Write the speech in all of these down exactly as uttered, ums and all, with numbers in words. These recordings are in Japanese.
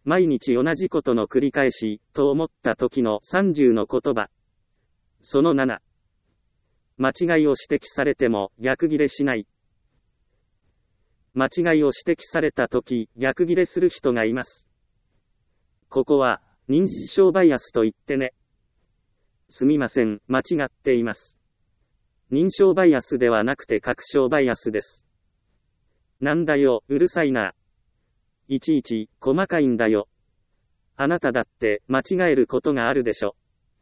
毎日同じことの繰り返し、と思った時のさんじゅうの言葉。そのなな。間違いを指摘されても逆ギレしない。間違いを指摘された時、逆ギレする人がいます。ここは、認知症バイアスと言ってね。すみません、間違っています。認証バイアスではなくて確証バイアスです。なんだよ、うるさいな。いちいち、細かいんだよ。あなただって、間違えることがあるでしょ。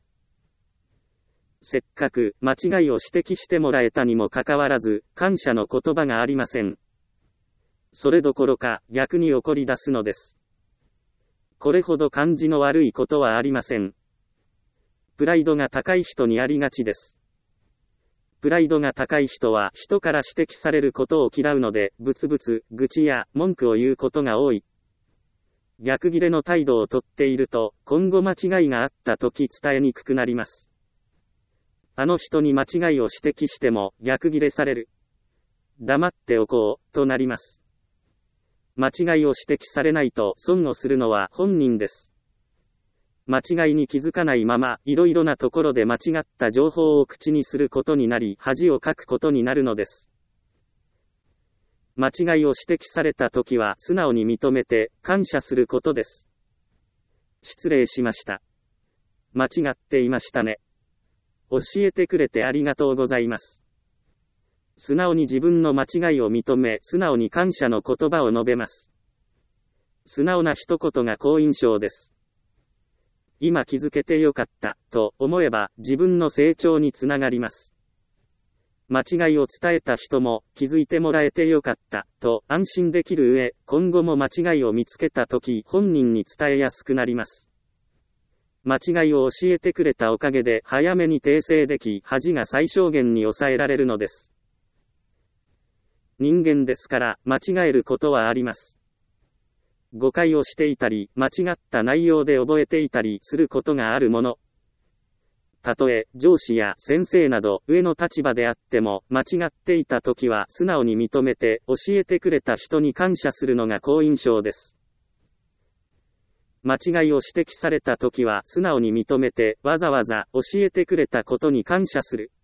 せっかく、間違いを指摘してもらえたにもかかわらず、感謝の言葉がありません。それどころか、逆に怒り出すのです。これほど感じの悪いことはありません。プライドが高い人にありがちです。プライドが高い人は人から指摘されることを嫌うので、ブツブツ、愚痴や文句を言うことが多い。逆ギレの態度をとっていると、今後間違いがあった時伝えにくくなります。あの人に間違いを指摘しても逆ギレされる。黙っておこう、となります。間違いを指摘されないと損をするのは本人です。間違いに気づかないまま、いろいろなところで間違った情報を口にすることになり、恥をかくことになるのです。間違いを指摘されたときは、素直に認めて、感謝することです。失礼しました。間違っていましたね。教えてくれてありがとうございます。素直に自分の間違いを認め、素直に感謝の言葉を述べます。素直な一言が好印象です。今気づけてよかった、と思えば自分の成長につながります。間違いを伝えた人も気づいてもらえてよかった、と安心できる上、今後も間違いを見つけたとき本人に伝えやすくなります。間違いを教えてくれたおかげで早めに訂正でき、恥が最小限に抑えられるのです。人間ですから間違えることはあります。誤解をしていたり、間違った内容で覚えていたりすることがあるもの。たとえ、上司や先生など上の立場であっても、間違っていたときは素直に認めて、教えてくれた人に感謝するのが好印象です。間違いを指摘されたときは素直に認めて、わざわざ教えてくれたことに感謝する。